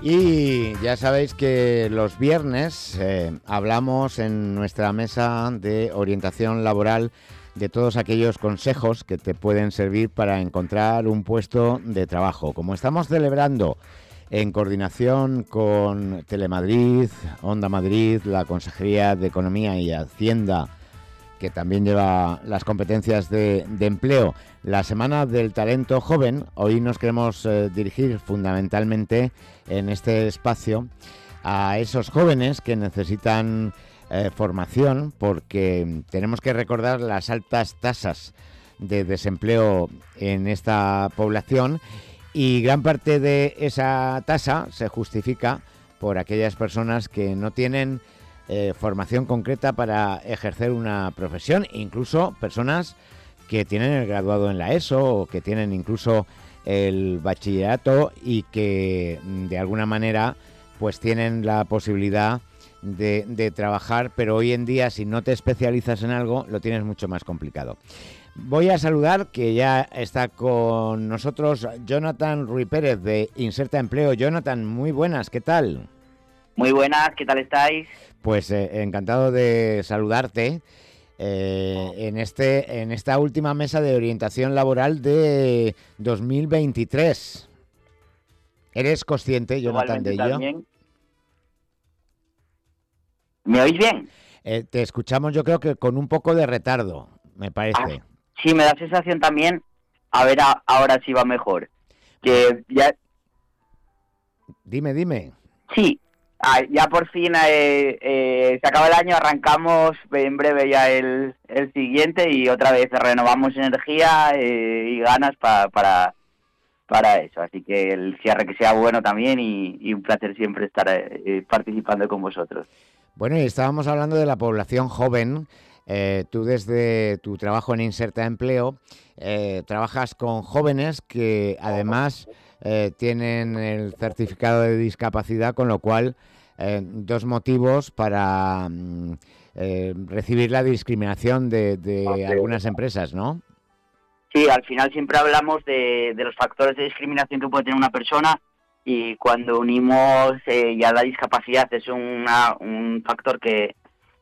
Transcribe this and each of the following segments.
Y ya sabéis que los viernes hablamos en nuestra mesa de orientación laboral de todos aquellos consejos que te pueden servir para encontrar un puesto de trabajo. Como estamos celebrando en coordinación con Telemadrid, Onda Madrid, la Consejería de Economía y Hacienda, que también lleva las competencias de empleo, la Semana del Talento Joven, hoy nos queremos dirigir fundamentalmente en este espacio a esos jóvenes que necesitan formación, porque tenemos que recordar las altas tasas de desempleo en esta población, y gran parte de esa tasa se justifica por aquellas personas que no tienen formación concreta para ejercer una profesión, incluso personas que tienen el graduado en la ESO o que tienen incluso el bachillerato y que de alguna manera pues tienen la posibilidad de trabajar, pero hoy en día si no te especializas en algo lo tienes mucho más complicado. Voy a saludar, que ya está con nosotros, Jonathan Ruiz Pérez de Inserta Empleo. Jonathan, muy buenas, ¿qué tal? Muy buenas, ¿qué tal estáis? Pues encantado de saludarte en esta última mesa de orientación laboral de 2023. ¿Eres consciente, Jonathan, Igualmente de ello? también. ¿Me oís bien? Te escuchamos, yo creo que con un poco de retardo, me parece. Sí, me da sensación también. A ver, ahora sí va mejor. Que ya... Dime. Sí, ya por fin se acaba el año, arrancamos en breve ya el siguiente y otra vez renovamos energía y ganas para eso. Así que el cierre que sea bueno también y un placer siempre estar participando con vosotros. Bueno, y estábamos hablando de la población joven. Tú desde tu trabajo en Inserta Empleo trabajas con jóvenes que además tienen el certificado de discapacidad, con lo cual dos motivos para recibir la discriminación de algunas empresas, ¿no? Sí, al final siempre hablamos de los factores de discriminación que puede tener una persona, y cuando unimos ya la discapacidad es un factor que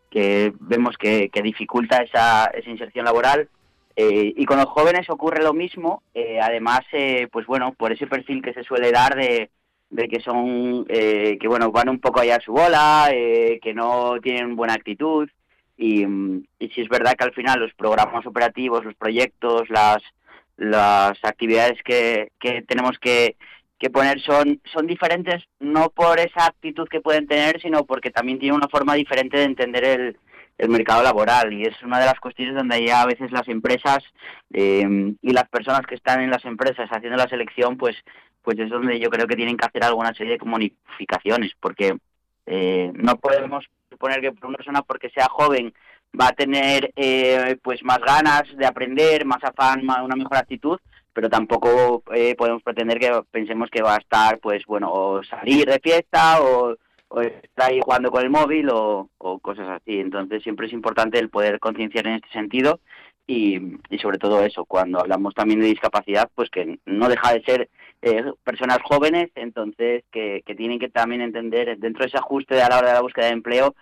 vemos que dificulta esa inserción laboral. Y con los jóvenes ocurre lo mismo, además, pues bueno, por ese perfil que se suele dar de que son, que bueno, van un poco allá a su bola, que no tienen buena actitud, y sí es verdad que al final los programas operativos, los proyectos, las actividades que tenemos que poner son diferentes, no por esa actitud que pueden tener, sino porque también tienen una forma diferente de entender el mercado laboral, y es una de las cuestiones donde ya a veces las empresas y las personas que están en las empresas haciendo la selección, pues es donde yo creo que tienen que hacer alguna serie de comunicaciones, porque no podemos suponer que una persona, porque sea joven, va a tener pues más ganas de aprender, más afán, una mejor actitud, pero tampoco podemos pretender que pensemos que va a estar, pues bueno, o salir de fiesta o estar ahí jugando con el móvil o cosas así. Entonces siempre es importante el poder concienciar en este sentido, y sobre todo eso, cuando hablamos también de discapacidad, pues que no deja de ser personas jóvenes, entonces que tienen que también entender dentro de ese ajuste a la hora de la búsqueda de empleo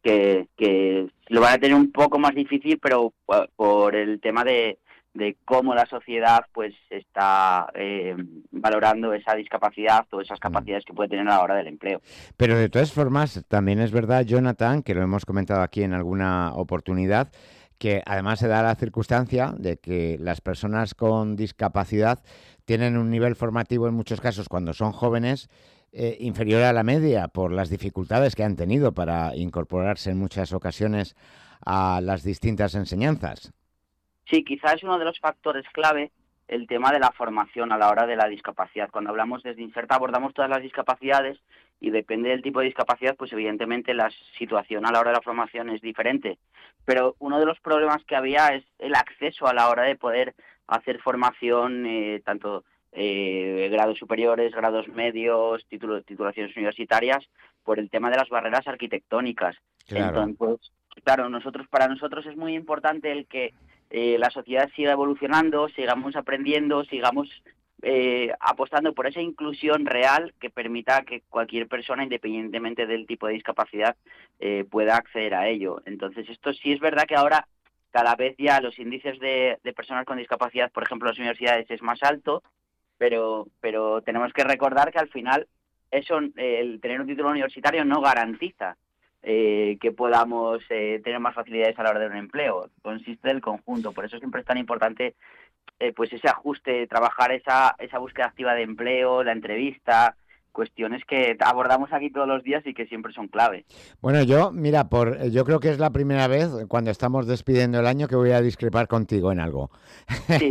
que lo van a tener un poco más difícil, pero por el tema de cómo la sociedad pues está valorando esa discapacidad o esas capacidades que puede tener a la hora del empleo. Pero de todas formas, también es verdad, Jonathan, que lo hemos comentado aquí en alguna oportunidad, que además se da la circunstancia de que las personas con discapacidad tienen un nivel formativo en muchos casos, cuando son jóvenes, inferior a la media por las dificultades que han tenido para incorporarse en muchas ocasiones a las distintas enseñanzas. Sí, quizás es uno de los factores clave el tema de la formación a la hora de la discapacidad. Cuando hablamos desde Inserta abordamos todas las discapacidades, y depende del tipo de discapacidad, pues evidentemente la situación a la hora de la formación es diferente. Pero uno de los problemas que había es el acceso a la hora de poder hacer formación, tanto grados superiores, grados medios, titulaciones universitarias, por el tema de las barreras arquitectónicas. Claro. Entonces, claro, para nosotros es muy importante el que la sociedad siga evolucionando, sigamos aprendiendo, sigamos apostando por esa inclusión real que permita que cualquier persona, independientemente del tipo de discapacidad, pueda acceder a ello. Entonces, esto sí es verdad que ahora cada vez ya los índices de personas con discapacidad, por ejemplo, en las universidades es más alto, pero tenemos que recordar que al final eso, el tener un título universitario no garantiza que podamos tener más facilidades a la hora de un empleo. Consiste del conjunto. Por eso siempre es tan importante pues ese ajuste, trabajar esa búsqueda activa de empleo, la entrevista, cuestiones que abordamos aquí todos los días y que siempre son clave. Bueno, yo creo que es la primera vez cuando estamos despidiendo el año que voy a discrepar contigo en algo. Sí.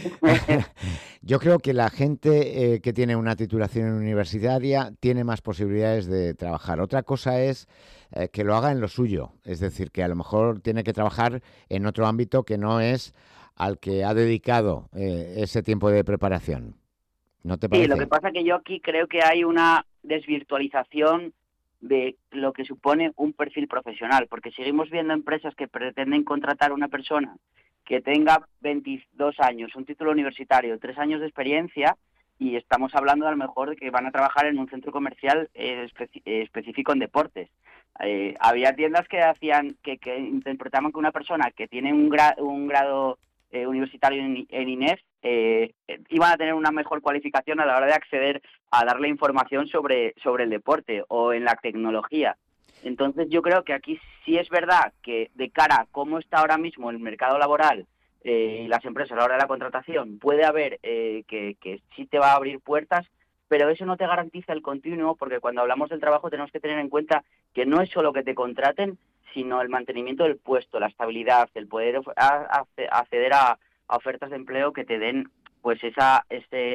Yo creo que la gente que tiene una titulación universitaria tiene más posibilidades de trabajar. Otra cosa es que lo haga en lo suyo, es decir, que a lo mejor tiene que trabajar en otro ámbito que no es al que ha dedicado ese tiempo de preparación. ¿No te parece? Sí, lo que pasa es que yo aquí creo que hay una desvirtualización de lo que supone un perfil profesional, porque seguimos viendo empresas que pretenden contratar a una persona que tenga 22 años, un título universitario, 3 años de experiencia, y estamos hablando a lo mejor de que van a trabajar en un centro comercial específico en deportes. Había tiendas que hacían que interpretaban que una persona que tiene un grado universitario en INEF iban a tener una mejor cualificación a la hora de acceder a darle información sobre el deporte o en la tecnología. Entonces yo creo que aquí sí es verdad que de cara a cómo está ahora mismo el mercado laboral y las empresas a la hora de la contratación, puede haber que sí te va a abrir puertas, pero eso no te garantiza el continuo, porque cuando hablamos del trabajo tenemos que tener en cuenta que no es solo que te contraten, sino el mantenimiento del puesto, la estabilidad, el poder acceder a ofertas de empleo que te den pues esa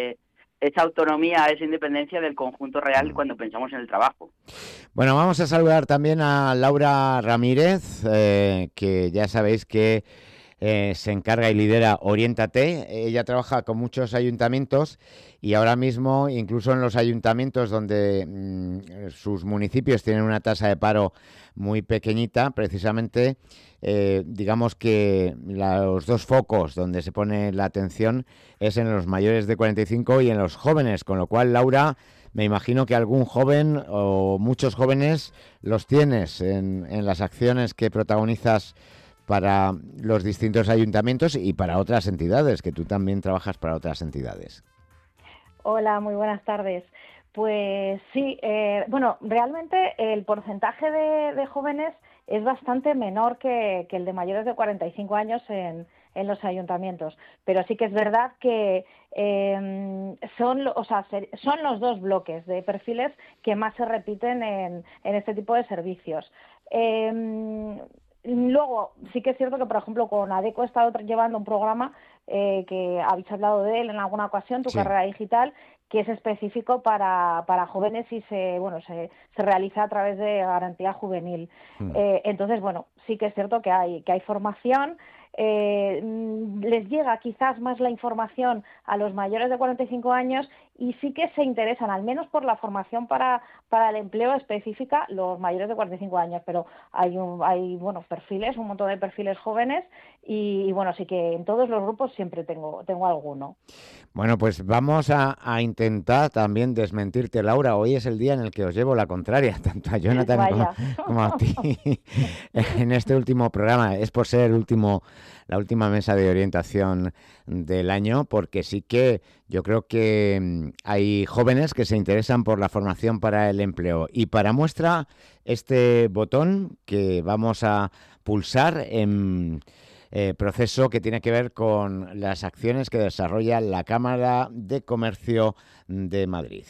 autonomía, esa independencia del conjunto real cuando pensamos en el trabajo. Bueno, vamos a saludar también a Laura Ramírez, que ya sabéis que se encarga y lidera Oriéntate. Ella trabaja con muchos ayuntamientos y ahora mismo, incluso en los ayuntamientos donde sus municipios tienen una tasa de paro muy pequeñita, precisamente, digamos que los dos focos donde se pone la atención es en los mayores de 45 y en los jóvenes, con lo cual, Laura, me imagino que algún joven o muchos jóvenes los tienes en las acciones que protagonizas para los distintos ayuntamientos y para otras entidades, que tú también trabajas para otras entidades. Hola, muy buenas tardes. Pues sí, realmente el porcentaje de jóvenes es bastante menor que el de mayores de 45 años en los ayuntamientos, pero sí que es verdad que son los dos bloques de perfiles que más se repiten en este tipo de servicios. Luego, sí que es cierto que, por ejemplo, con ADECO he estado llevando un programa que habéis hablado de él en alguna ocasión, Tu Carrera Digital, que es específico para jóvenes y se realiza a través de Garantía Juvenil. Entonces, sí que es cierto que hay formación. Les llega quizás más la información a los mayores de 45 años y sí que se interesan, al menos por la formación para el empleo específica, los mayores de 45 años, pero hay perfiles, un montón de perfiles jóvenes y sí que en todos los grupos siempre tengo alguno. Bueno, pues vamos a intentar también desmentirte, Laura. Hoy es el día en el que os llevo la contraria, tanto a Jonathan como a ti, en este último programa. Es por ser la última mesa de orientación del año, porque sí que yo creo que hay jóvenes que se interesan por la formación para el empleo. Y para muestra, este botón que vamos a pulsar en proceso que tiene que ver con las acciones que desarrolla la Cámara de Comercio de Madrid.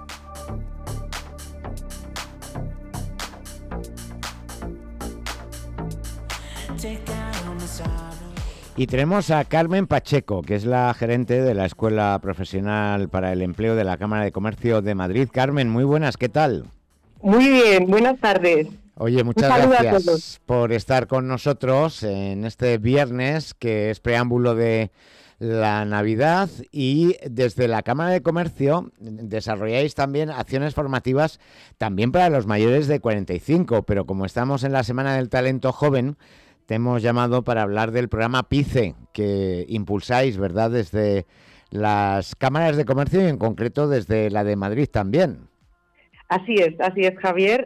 Y tenemos a Carmen Pacheco, que es la gerente de la Escuela Profesional para el Empleo de la Cámara de Comercio de Madrid. Carmen, muy buenas, ¿qué tal? Muy bien, buenas tardes. Oye, muchas gracias por estar con nosotros en este viernes, que es preámbulo de la Navidad, y desde la Cámara de Comercio desarrolláis también acciones formativas también para los mayores de 45, pero como estamos en la Semana del Talento Joven, te hemos llamado para hablar del programa PICE que impulsáis, ¿verdad?, desde las cámaras de comercio y en concreto desde la de Madrid también. Así es, Javier.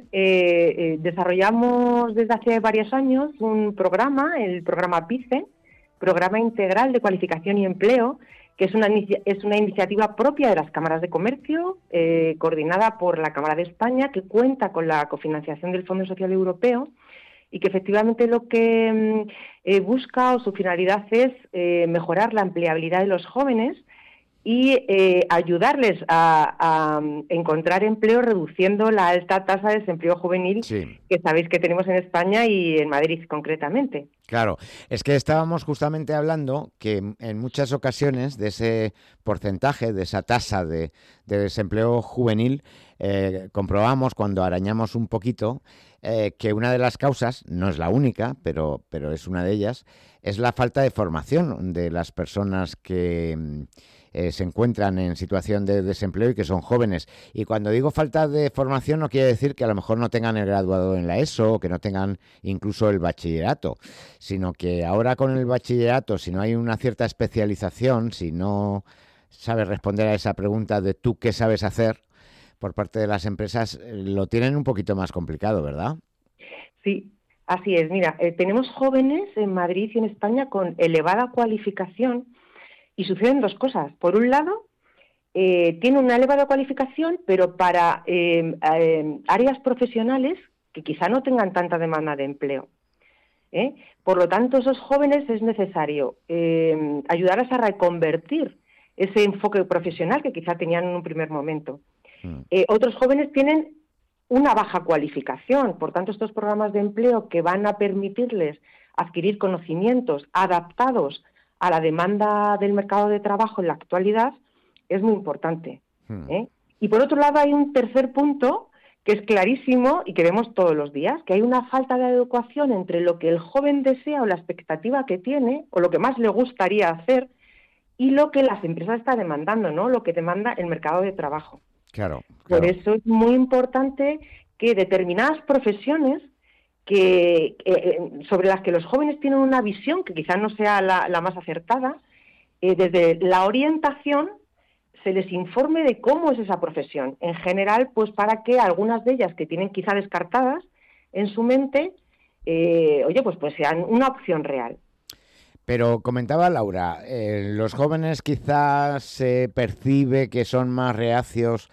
Desarrollamos desde hace varios años un programa, el programa PICE, Programa Integral de Cualificación y Empleo, que es una iniciativa propia de las cámaras de comercio, coordinada por la Cámara de España, que cuenta con la cofinanciación del Fondo Social Europeo y que efectivamente lo que busca o su finalidad es mejorar la empleabilidad de los jóvenes y ayudarles a encontrar empleo reduciendo la alta tasa de desempleo juvenil que sabéis que tenemos en España y en Madrid concretamente. Claro, es que estábamos justamente hablando que en muchas ocasiones de ese porcentaje, de esa tasa de desempleo juvenil, comprobamos cuando arañamos un poquito que una de las causas, no es la única, pero es una de ellas, es la falta de formación de las personas que se encuentran en situación de desempleo y que son jóvenes. Y cuando digo falta de formación no quiere decir que a lo mejor no tengan el graduado en la ESO o que no tengan incluso el bachillerato, sino que ahora con el bachillerato, si no hay una cierta especialización, si no sabes responder a esa pregunta de tú qué sabes hacer por parte de las empresas, lo tienen un poquito más complicado, ¿verdad? Sí, así es. Mira, tenemos jóvenes en Madrid y en España con elevada cualificación. Y suceden dos cosas. Por un lado, tiene una elevada cualificación, pero para áreas profesionales que quizá no tengan tanta demanda de empleo. Por lo tanto, esos jóvenes es necesario ayudarles a reconvertir ese enfoque profesional que quizá tenían en un primer momento. Otros jóvenes tienen una baja cualificación, por tanto, estos programas de empleo que van a permitirles adquirir conocimientos adaptados a la demanda del mercado de trabajo en la actualidad es muy importante. Y por otro lado hay un tercer punto que es clarísimo y que vemos todos los días, que hay una falta de adecuación entre lo que el joven desea o la expectativa que tiene o lo que más le gustaría hacer y lo que las empresas están demandando, ¿no? Lo que demanda el mercado de trabajo. Claro. Por eso es muy importante que determinadas profesiones sobre las que los jóvenes tienen una visión que quizás no sea la más acertada, desde la orientación se les informe de cómo es esa profesión. En general, pues para que algunas de ellas que tienen quizá descartadas en su mente, pues sean una opción real. Pero comentaba Laura, los jóvenes quizás se percibe que son más reacios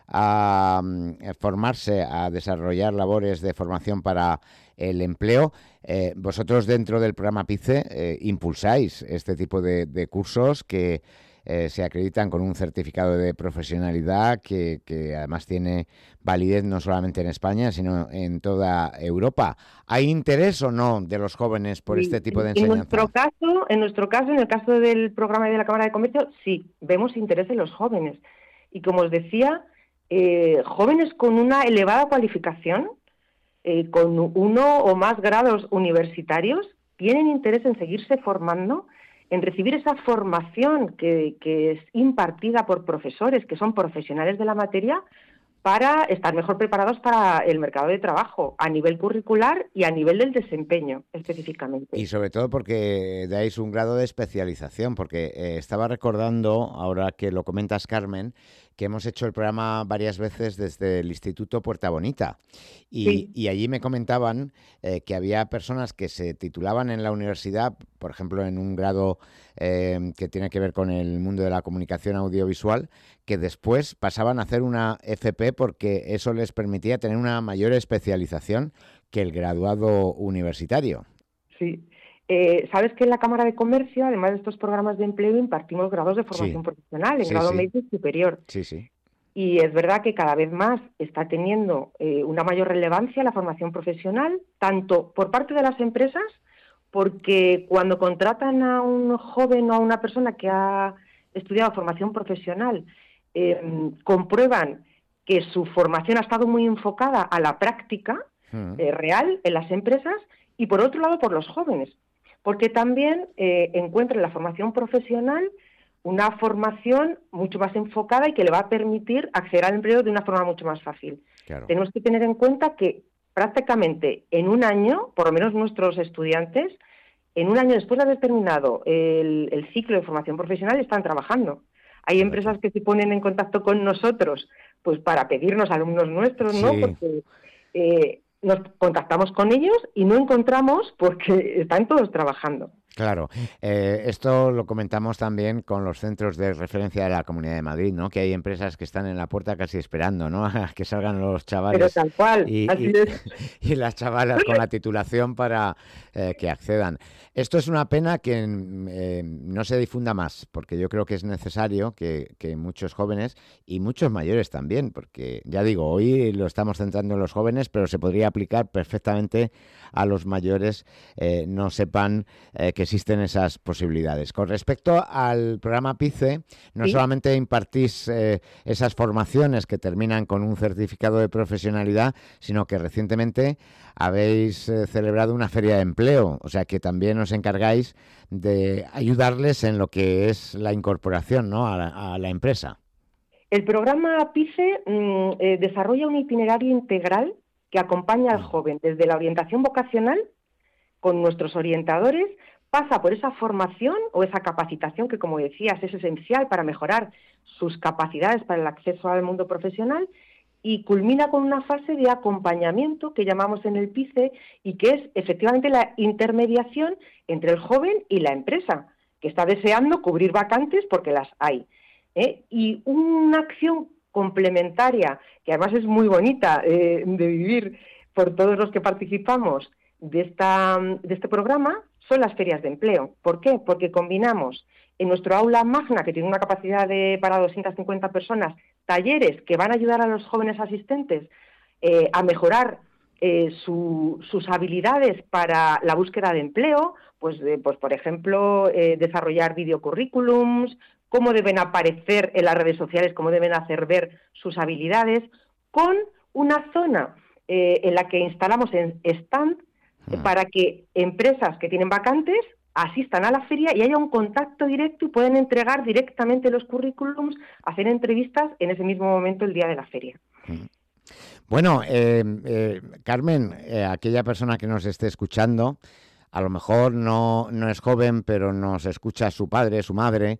a formarse, a desarrollar labores de formación para el empleo. Vosotros dentro del programa PICE impulsáis este tipo de cursos que se acreditan con un certificado de profesionalidad que además tiene validez no solamente en España, sino en toda Europa. ¿Hay interés o no de los jóvenes por este tipo de enseñanza? En nuestro caso, en el caso del programa de la Cámara de Comercio, sí, vemos interés en los jóvenes. Y como os decía, jóvenes con una elevada cualificación, con uno o más grados universitarios, tienen interés en seguirse formando, en recibir esa formación que es impartida por profesores que son profesionales de la materia para estar mejor preparados para el mercado de trabajo, a nivel curricular y a nivel del desempeño específicamente. Y sobre todo porque dais un grado de especialización, porque estaba recordando, ahora que lo comentas, Carmen, que hemos hecho el programa varias veces desde el Instituto Puerta Bonita y allí me comentaban que había personas que se titulaban en la universidad, por ejemplo, en un grado que tiene que ver con el mundo de la comunicación audiovisual, que después pasaban a hacer una FP porque eso les permitía tener una mayor especialización que el graduado universitario. Sí. Sabes que en la Cámara de Comercio, además de estos programas de empleo, impartimos grados de formación profesional, en grado medio y superior. Sí. Y es verdad que cada vez más está teniendo una mayor relevancia la formación profesional, tanto por parte de las empresas, porque cuando contratan a un joven o a una persona que ha estudiado formación profesional, comprueban que su formación ha estado muy enfocada a la práctica real en las empresas, y por otro lado por los jóvenes, porque también encuentran en la formación profesional una formación mucho más enfocada y que le va a permitir acceder al empleo de una forma mucho más fácil. Claro. Tenemos que tener en cuenta que prácticamente en un año, por lo menos nuestros estudiantes, en un año después de haber terminado el ciclo de formación profesional están trabajando. Hay empresas que se ponen en contacto con nosotros pues para pedirnos alumnos nuestros, ¿no? Sí. Porque nos contactamos con ellos y no encontramos porque están todos trabajando. Claro, esto lo comentamos también con los centros de referencia de la Comunidad de Madrid, ¿no? Que hay empresas que están en la puerta casi esperando, ¿no? A que salgan los chavales. Pero tal cual, así es. Y las chavalas con la titulación para que accedan. Esto es una pena que no se difunda más, porque yo creo que es necesario que muchos jóvenes y muchos mayores también, porque ya digo, hoy lo estamos centrando en los jóvenes, pero se podría aplicar perfectamente a los mayores, no sepan que existen esas posibilidades. Con respecto al programa PICE, no solamente impartís esas formaciones que terminan con un certificado de profesionalidad, sino que recientemente habéis celebrado una feria de empleo, o sea que también os encargáis de ayudarles en lo que es la incorporación, ¿no? a la empresa. El programa PICE desarrolla un itinerario integral que acompaña al joven desde la orientación vocacional con nuestros orientadores, pasa por esa formación o esa capacitación que, como decías, es esencial para mejorar sus capacidades para el acceso al mundo profesional y culmina con una fase de acompañamiento que llamamos en el PICE y que es efectivamente la intermediación entre el joven y la empresa, que está deseando cubrir vacantes porque las hay. Y una acción complementaria, que además es muy bonita de vivir por todos los que participamos de este programa, son las ferias de empleo. ¿Por qué? Porque combinamos en nuestro aula magna, que tiene una capacidad para 250 personas, talleres que van a ayudar a los jóvenes asistentes a mejorar sus habilidades para la búsqueda de empleo, pues por ejemplo, desarrollar videocurrículums, cómo deben aparecer en las redes sociales, cómo deben hacer ver sus habilidades, con una zona en la que instalamos en stand para que empresas que tienen vacantes asistan a la feria y haya un contacto directo y pueden entregar directamente los currículums, hacer entrevistas en ese mismo momento el día de la feria. Bueno, Carmen, aquella persona que nos esté escuchando, a lo mejor no es joven, pero nos escucha su padre, su madre.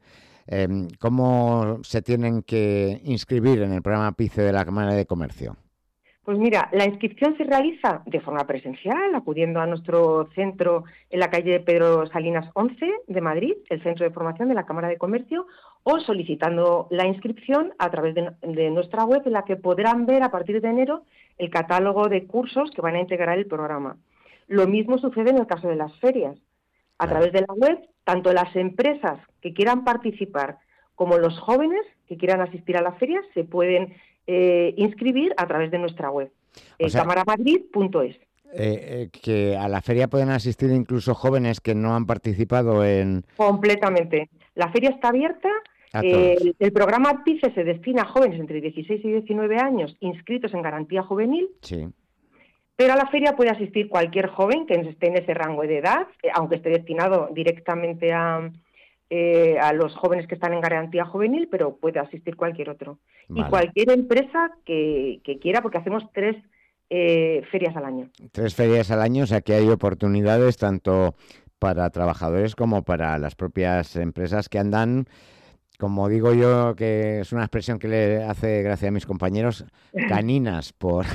¿Cómo se tienen que inscribir en el programa PICE de la Cámara de Comercio? Pues mira, la inscripción se realiza de forma presencial, acudiendo a nuestro centro en la calle Pedro Salinas 11 de Madrid, el centro de formación de la Cámara de Comercio, o solicitando la inscripción a través de nuestra web, en la que podrán ver a partir de enero el catálogo de cursos que van a integrar el programa. Lo mismo sucede en el caso de las ferias. A través de la web, tanto las empresas que quieran participar como los jóvenes que quieran asistir a la feria se pueden inscribir a través de nuestra web, camaramadrid.es. Que a la feria pueden asistir incluso jóvenes que no han participado en... Completamente. La feria está abierta. El programa PICE se destina a jóvenes entre 16 y 19 años inscritos en garantía juvenil. Sí. Pero a la feria puede asistir cualquier joven que esté en ese rango de edad, aunque esté destinado directamente a los jóvenes que están en garantía juvenil, pero puede asistir cualquier otro. Vale. Y cualquier empresa que quiera, porque hacemos 3 ferias al año. 3 ferias al año, o sea que hay oportunidades tanto para trabajadores como para las propias empresas que andan, como digo yo, que es una expresión que le hace gracia a mis compañeros, caninas por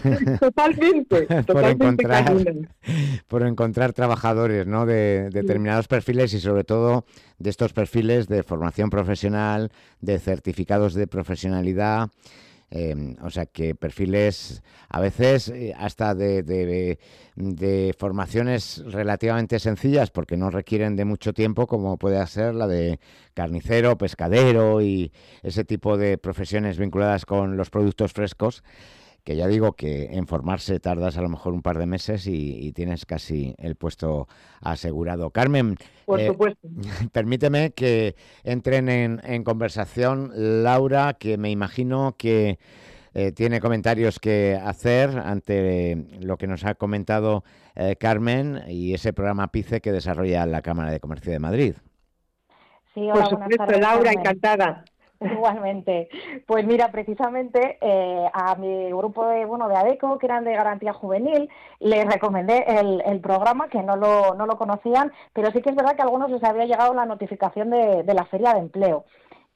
por encontrar trabajadores, ¿no? de determinados perfiles y sobre todo de estos perfiles de formación profesional, de certificados de profesionalidad. O sea que perfiles a veces hasta de formaciones relativamente sencillas porque no requieren de mucho tiempo, como puede ser la de carnicero, pescadero y ese tipo de profesiones vinculadas con los productos frescos, que ya digo que en formarse tardas a lo mejor un par de meses y tienes casi el puesto asegurado. Carmen, por supuesto. Permíteme que entren en conversación Laura, que me imagino que tiene comentarios que hacer ante lo que nos ha comentado Carmen y ese programa PICE que desarrolla la Cámara de Comercio de Madrid. Sí, hola, por supuesto, Laura, Carmen. Encantada. Igualmente. Pues mira, precisamente a mi grupo de ADECO, que eran de garantía juvenil, les recomendé el programa, que no lo conocían, pero sí que es verdad que a algunos les había llegado la notificación de la feria de empleo.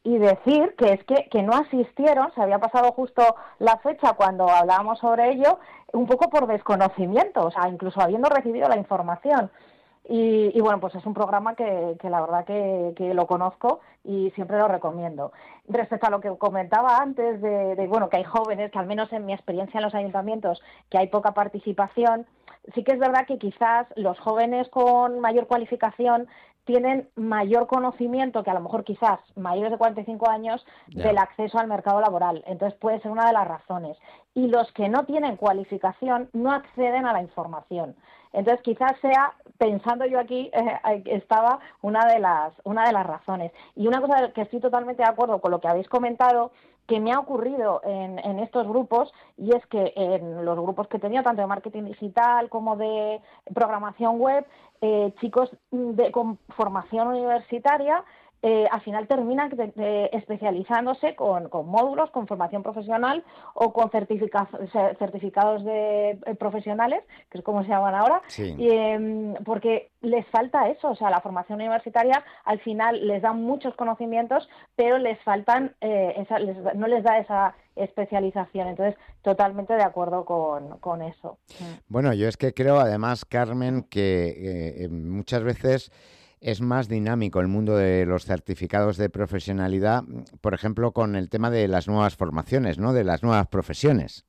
y decir que es que no asistieron, se había pasado justo la fecha cuando hablábamos sobre ello, un poco por desconocimiento, o sea, incluso habiendo recibido la información. Y bueno, pues es un programa que la verdad que lo conozco y siempre lo recomiendo. Respecto a lo que comentaba antes de bueno, que hay jóvenes, que al menos en mi experiencia en los ayuntamientos, que hay poca participación, sí que es verdad que quizás los jóvenes con mayor cualificación tienen mayor conocimiento que a lo mejor quizás mayores de 45 años del acceso al mercado laboral. Entonces puede ser una de las razones. Y los que no tienen cualificación no acceden a la información. Entonces quizás sea, pensando yo aquí, estaba una de las razones. Y una cosa que estoy totalmente de acuerdo con lo que habéis comentado, que me ha ocurrido en estos grupos, y es que en los grupos que he tenido, tanto de marketing digital como de programación web, chicos con formación universitaria, al final terminan especializándose con módulos, con formación profesional o con certificados de profesionales, que es como se llaman ahora, Sí. porque les falta eso, o sea, la formación universitaria al final les da muchos conocimientos, pero les faltan, no les da esa especialización. Entonces, totalmente de acuerdo con eso. Bueno, yo es que creo, además, Carmen, que muchas veces es más dinámico el mundo de los certificados de profesionalidad, por ejemplo, con el tema de las nuevas formaciones, ¿no? De las nuevas profesiones.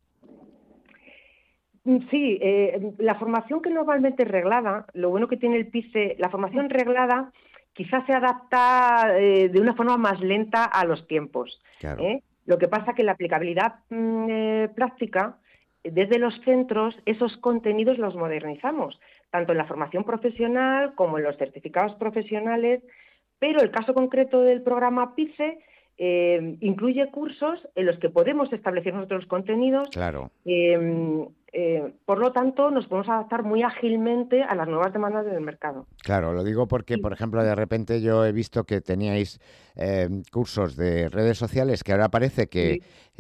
Sí, la formación que normalmente es reglada, lo bueno que tiene el PICE, la formación reglada quizás se adapta de una forma más lenta a los tiempos. Claro. Lo que pasa que la aplicabilidad práctica, desde los centros, esos contenidos los modernizamos, tanto en la formación profesional como en los certificados profesionales, pero el caso concreto del programa PICE incluye cursos en los que podemos establecer nosotros contenidos. Claro. Por lo tanto, nos podemos adaptar muy ágilmente a las nuevas demandas del mercado. Claro, lo digo porque, por ejemplo, de repente yo he visto que teníais cursos de redes sociales que ahora parece que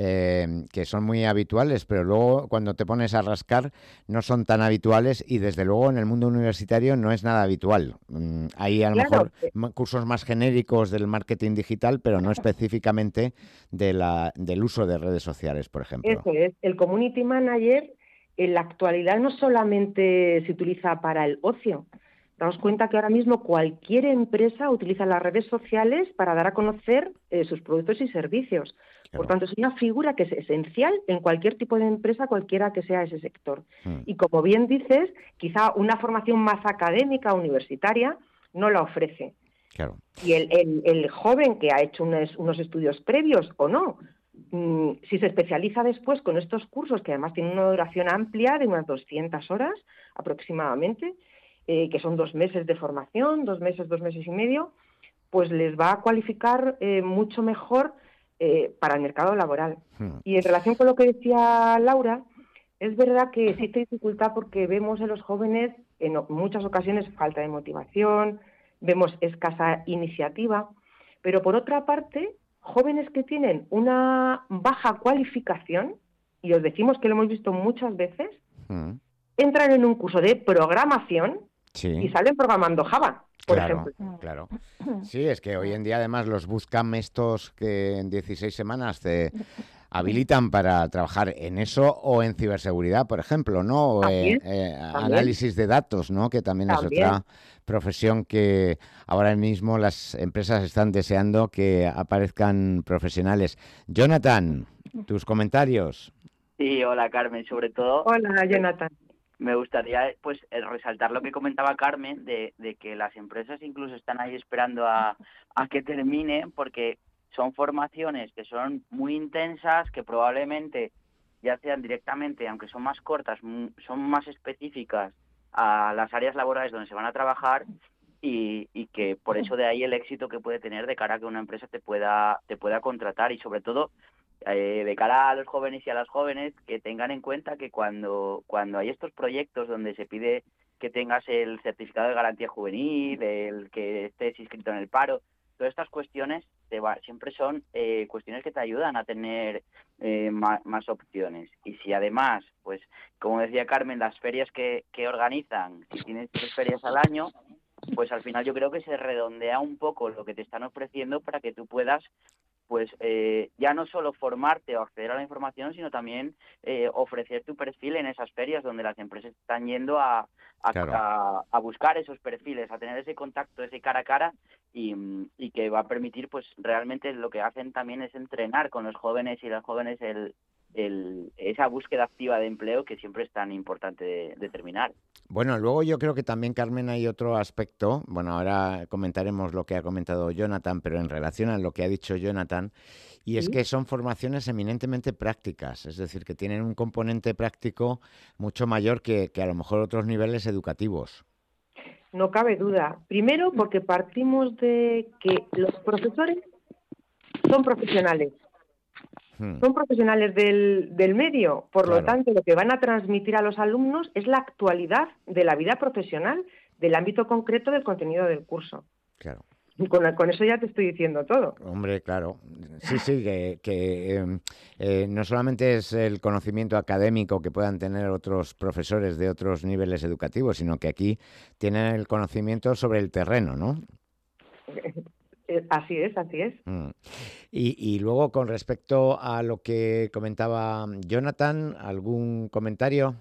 son muy habituales, pero luego cuando te pones a rascar no son tan habituales y desde luego en el mundo universitario no es nada habitual. Hay a lo mejor cursos más genéricos del marketing digital, pero no específicamente del uso de redes sociales, por ejemplo. Eso es, el Community Manager en la actualidad no solamente se utiliza para el ocio. Damos cuenta que ahora mismo cualquier empresa utiliza las redes sociales para dar a conocer sus productos y servicios. Claro. Por tanto, es una figura que es esencial en cualquier tipo de empresa, cualquiera que sea ese sector. Y como bien dices, quizá una formación más académica, universitaria, no la ofrece. Claro. Y el joven que ha hecho unos estudios previos o no, si se especializa después con estos cursos, que además tienen una duración amplia de unas 200 horas aproximadamente, que son 2 meses de formación, 2 meses y medio, pues les va a cualificar mucho mejor para el mercado laboral. Y en relación con lo que decía Laura, es verdad que existe dificultad porque vemos en los jóvenes en muchas ocasiones falta de motivación, vemos escasa iniciativa, pero por otra parte, jóvenes que tienen una baja cualificación, y os decimos que lo hemos visto muchas veces, entran en un curso de programación y salen programando Java, por ejemplo. Claro. Sí, es que hoy en día además los bootcamp estos que en 16 semanas te habilitan para trabajar en eso o en ciberseguridad, por ejemplo, ¿no? O análisis de datos, ¿no? Que también es otra profesión que ahora mismo las empresas están deseando que aparezcan profesionales. Jonathan, tus comentarios. Sí, hola Carmen, sobre todo. Hola Jonathan. Me gustaría pues resaltar lo que comentaba Carmen de que las empresas incluso están ahí esperando a que termine, porque son formaciones que son muy intensas, que probablemente ya sean directamente, aunque son más cortas, son más específicas a las áreas laborales donde se van a trabajar y que por eso de ahí el éxito que puede tener de cara a que una empresa te pueda contratar y sobre todo de cara a los jóvenes y a las jóvenes que tengan en cuenta que cuando hay estos proyectos donde se pide que tengas el certificado de garantía juvenil, el que estés inscrito en el paro, todas estas cuestiones siempre son cuestiones que te ayudan a tener más opciones. Y si además, pues como decía Carmen, las ferias que organizan, si tienes 3 ferias al año, pues al final yo creo que se redondea un poco lo que te están ofreciendo para que tú puedas pues ya no solo formarte o acceder a la información, sino también ofrecer tu perfil en esas ferias donde las empresas están yendo Claro. a buscar esos perfiles, a tener ese contacto, ese cara a cara y que va a permitir, pues realmente lo que hacen también es entrenar con los jóvenes y las jóvenes esa búsqueda activa de empleo que siempre es tan importante de terminar. Bueno, luego yo creo que también, Carmen, hay otro aspecto. Bueno, ahora comentaremos lo que ha comentado Jonathan, pero en relación a lo que ha dicho Jonathan, y es Sí, que son formaciones eminentemente prácticas, es decir, que tienen un componente práctico mucho mayor que a lo mejor otros niveles educativos. no cabe duda. Primero, porque partimos de que los profesores son profesionales. Hmm, Son profesionales del medio, por lo claro, tanto, lo que van a transmitir a los alumnos es la actualidad de la vida profesional, del ámbito concreto del contenido del curso. claro. Y con eso ya te estoy diciendo todo. Hombre, claro. Sí, sí, no solamente es el conocimiento académico que puedan tener otros profesores de otros niveles educativos, sino que aquí tienen el conocimiento sobre el terreno, ¿no? Así es, así es. Mm. Y luego, con respecto a lo que comentaba Jonathan, ¿algún comentario,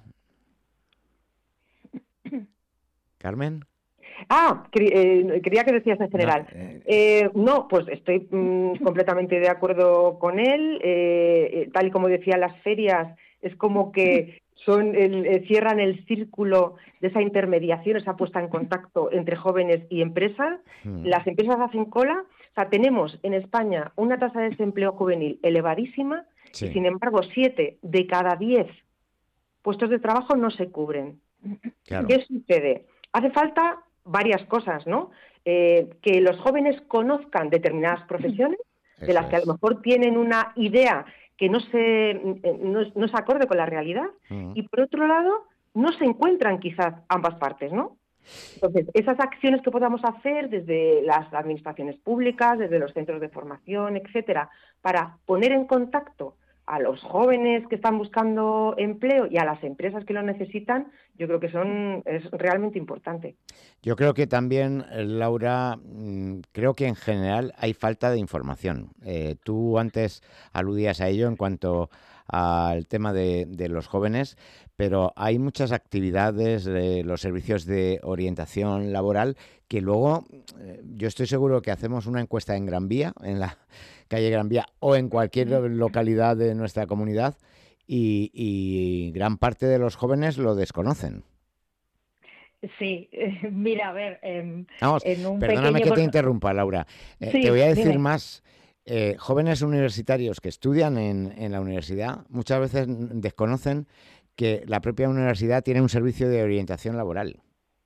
Carmen? Quería que decías en No, general. No, pues estoy completamente de acuerdo con él. Tal y como decía, las ferias es como que cierran el círculo de esa intermediación, esa puesta en contacto entre jóvenes y empresas. mm, Las empresas hacen cola. O sea, tenemos en España una tasa de desempleo juvenil elevadísima y, sí, sin embargo, 7 de cada 10 puestos de trabajo no se cubren. claro, ¿Qué sucede? Hace falta varias cosas, ¿no? Que los jóvenes conozcan determinadas profesiones de eso las que a lo es. mejor tienen una idea que no es acorde con la realidad, Mm. y por otro lado no se encuentran quizás ambas partes, ¿no? Entonces, esas acciones que podamos hacer desde las administraciones públicas, desde los centros de formación, etcétera, para poner en contacto a los jóvenes que están buscando empleo y a las empresas que lo necesitan, yo creo que es realmente importante. Yo creo que también, Laura, creo que en general hay falta de información. Tú antes aludías a ello en cuanto al tema de los jóvenes, pero hay muchas actividades de los servicios de orientación laboral que luego, yo estoy seguro que hacemos una encuesta en Gran Vía, en la calle Gran Vía o en cualquier localidad de nuestra comunidad y gran parte de los jóvenes lo desconocen. Sí, mira, a ver, Vamos, en un perdóname pequeño... que te interrumpa, Laura. Te voy Sí, a decir dime. más. Jóvenes universitarios que estudian en la universidad muchas veces desconocen que la propia universidad tiene un servicio de orientación laboral.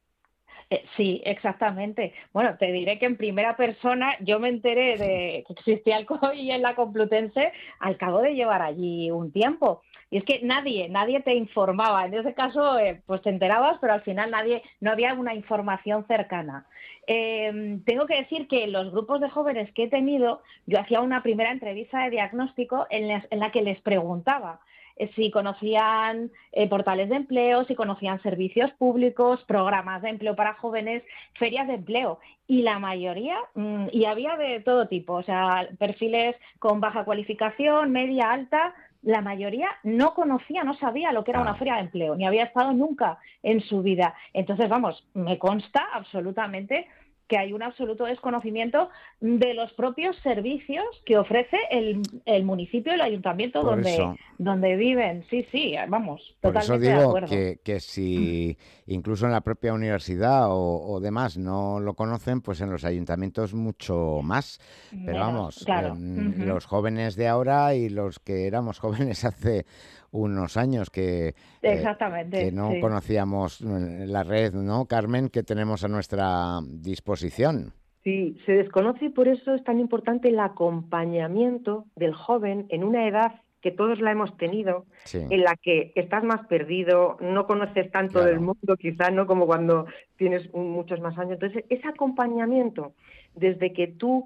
Sí, exactamente. Bueno, te diré que en primera persona yo me enteré de que existía el COI en la Complutense al cabo de llevar allí un tiempo. Y es que nadie te informaba. En ese caso, pues te enterabas, pero al final no había una información cercana. Tengo que decir que en los grupos de jóvenes que he tenido, yo hacía una primera entrevista de diagnóstico en la que les preguntaba si conocían portales de empleo, si conocían servicios públicos, programas de empleo para jóvenes, ferias de empleo. Y la mayoría, y había de todo tipo, o sea, perfiles con baja cualificación, media, alta, la mayoría no conocía, no sabía lo que era una Claro. feria de empleo, ni había estado nunca en su vida. Entonces, vamos, me consta absolutamente que hay un absoluto desconocimiento de los propios servicios que ofrece el municipio y el ayuntamiento Por eso, donde viven. Sí, sí, vamos, por eso totalmente de digo acuerdo. que si incluso en la propia universidad o demás no lo conocen, pues en los ayuntamientos mucho más. Pero Menos, vamos, claro. los jóvenes de ahora y los que éramos jóvenes hace unos años que Exactamente, no sí. conocíamos la red, ¿no, Carmen, que tenemos a nuestra disposición? Sí, se desconoce y por eso es tan importante el acompañamiento del joven en una edad que todos la hemos tenido, Sí, en la que estás más perdido, no conoces tanto del claro. mundo, quizá no como cuando tienes muchos más años. Entonces, ese acompañamiento, desde que tú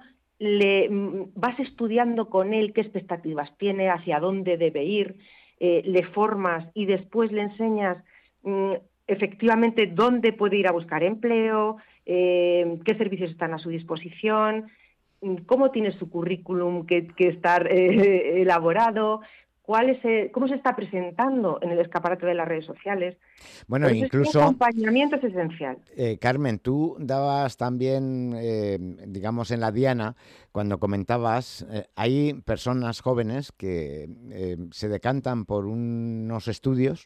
vas estudiando con él qué expectativas tiene, hacia dónde debe ir, le formas y después le enseñas efectivamente dónde puede ir a buscar empleo, qué servicios están a su disposición, cómo tiene su currículum que estar elaborado, cómo se está presentando en el escaparate de las redes sociales. Bueno, por eso incluso el acompañamiento es esencial. Carmen, tú dabas también, digamos, en la diana, cuando comentabas, hay personas jóvenes que se decantan por unos estudios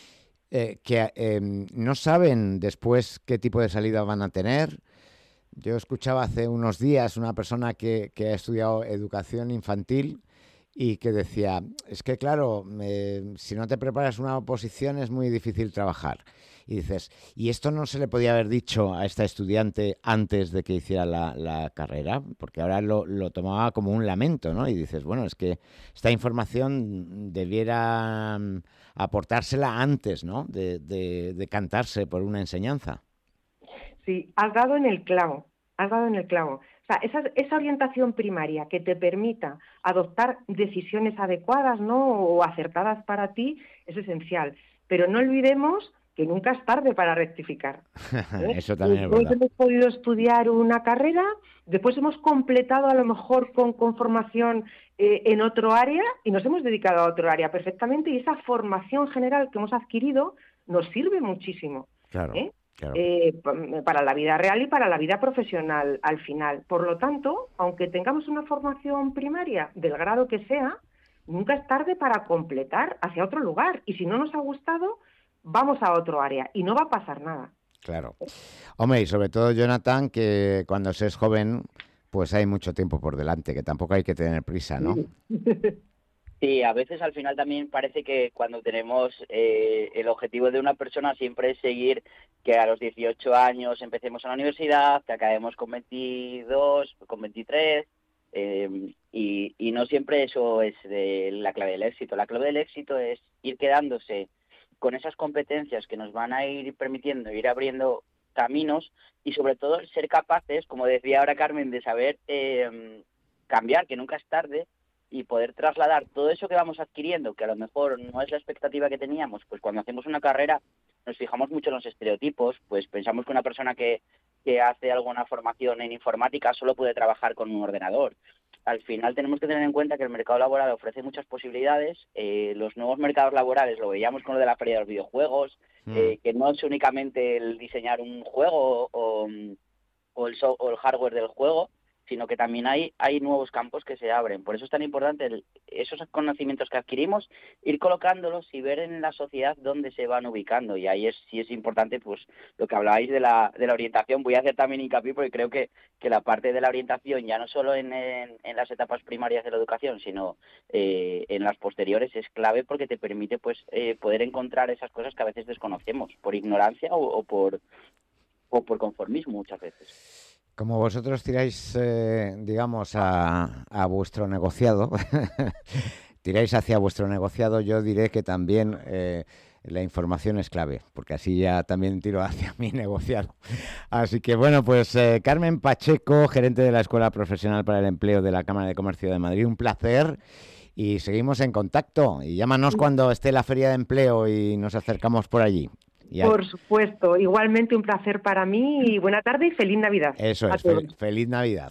que no saben después qué tipo de salida van a tener. Yo escuchaba hace unos días una persona que ha estudiado educación infantil y que decía, es que claro, si no te preparas una oposición es muy difícil trabajar. Y dices, ¿y esto no se le podía haber dicho a esta estudiante antes de que hiciera la carrera? Porque ahora lo tomaba como un lamento, ¿no? Y dices, bueno, es que esta información debiera aportársela antes, ¿no? De decantarse por una enseñanza. Sí, has dado en el clavo, has dado en el clavo. O sea, esa orientación primaria que te permita adoptar decisiones adecuadas, ¿no? O acertadas para ti es esencial. Pero no olvidemos que nunca es tarde para rectificar. Eso también es Todos verdad. hemos podido estudiar una carrera, después hemos completado a lo mejor con formación en otro área y nos hemos dedicado a otro área perfectamente, y esa formación general que hemos adquirido nos sirve muchísimo. Claro. Claro. Para la vida real y para la vida profesional al final. Por lo tanto, aunque tengamos una formación primaria del grado que sea, nunca es tarde para completar hacia otro lugar. Y si no nos ha gustado, vamos a otro área y no va a pasar nada. Claro. Hombre, y sobre todo, Jonathan, que cuando se es joven, pues hay mucho tiempo por delante, que tampoco hay que tener prisa, ¿no? Sí, a veces al final también parece que cuando tenemos el objetivo de una persona siempre es seguir que a los 18 años empecemos en la universidad, que acabemos con 22, con 23, y no siempre eso es la clave del éxito. La clave del éxito es ir quedándose con esas competencias que nos van a ir permitiendo ir abriendo caminos y sobre todo ser capaces, como decía ahora Carmen, de saber cambiar, que nunca es tarde, y poder trasladar todo eso que vamos adquiriendo, que a lo mejor no es la expectativa que teníamos, pues cuando hacemos una carrera nos fijamos mucho en los estereotipos, pues pensamos que una persona que hace alguna formación en informática solo puede trabajar con un ordenador. Al final tenemos que tener en cuenta que el mercado laboral ofrece muchas posibilidades, los nuevos mercados laborales lo veíamos con lo de la feria de los videojuegos, que no es únicamente el diseñar un juego o el hardware del juego, sino que también hay nuevos campos que se abren. Por eso es tan importante esos conocimientos que adquirimos, ir colocándolos y ver en la sociedad dónde se van ubicando. Y ahí sí es importante, pues, lo que hablabais de la orientación. Voy a hacer también hincapié porque creo que la parte de la orientación, ya no solo en las etapas primarias de la educación, sino en las posteriores, es clave porque te permite, pues, poder encontrar esas cosas que a veces desconocemos, por ignorancia o por conformismo muchas veces. Como vosotros tiráis, digamos, a vuestro negociado, tiráis hacia vuestro negociado, yo diré que también la información es clave, porque así ya también tiro hacia mi negociado. Así que bueno, pues Carmen Pacheco, gerente de la Escuela Profesional para el Empleo de la Cámara de Comercio de Madrid, un placer. Y seguimos en contacto. Y llámanos cuando esté la Feria de Empleo y nos acercamos por allí. Por supuesto, igualmente un placer para mí y buena tarde y feliz Navidad. Eso es, feliz Navidad.